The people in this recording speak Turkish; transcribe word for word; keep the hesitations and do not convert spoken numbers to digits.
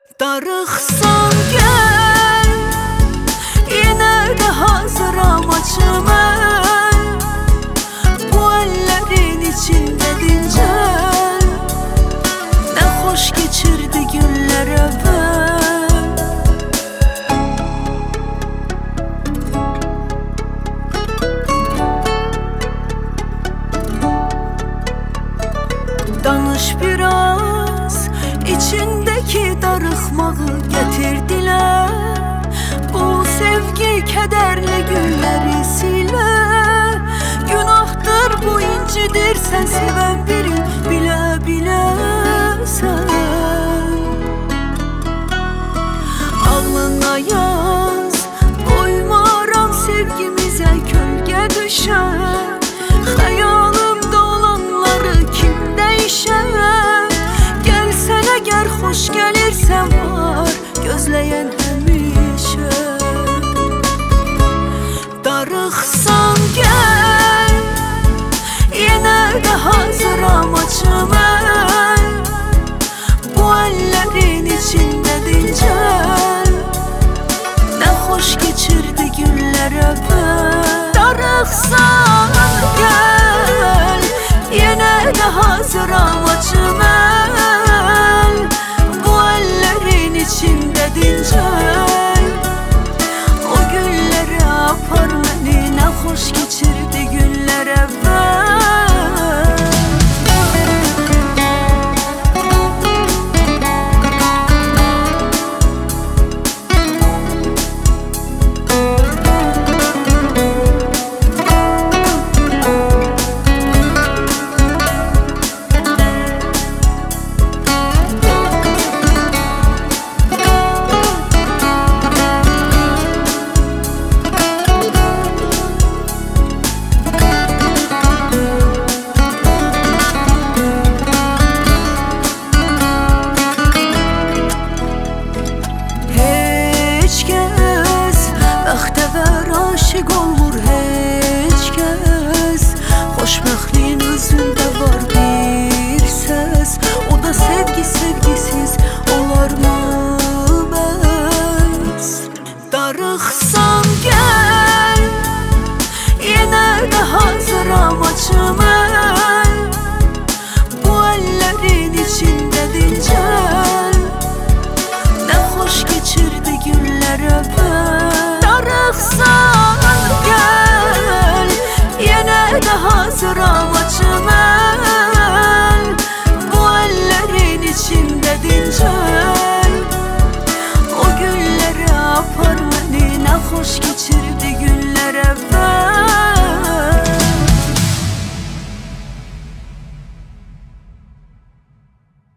Darıxsan gel, yine de hazıram açımel. Bu ellerin içinde dincel. Ne hoş geçirdi günler evvel. Danış biraz, içindeki darıxmağı getirdiler. Bu sevgi kederli günleri siler. Günahdır bu, incidir sen seven birin, bile bile sen. Alnına yaz, koymaram sevgimize gölge düşer. Hayalımda olanları kim değişer? Gelsene gel, hoş gelirsen var gözleyen hemişe. Darıxsan gel, yine de hazıram açımel. Bu ellerin içinde dincel. Ne hoş geçirdi günler evvel. Darıxsan gel, yine de hazıram açımel. Bu ellerin içinde dincel. O günleri apar beni, ne hoş geçirdi günler evvel. Aşık olur heç kəs. Xoşbəxtliyin özündə var bir ses. O da sevgi, sevgisiz olarmı bəs? Darıxsan gel, yine de hazıram açımel. Bu ellerin içinde dincel. Ne hoş geçirdi günler evvel. Darıxsan gel, yine de hazıram açımel. Bu ellerin içinde dincel. O günleri apar beni, ne hoş geçir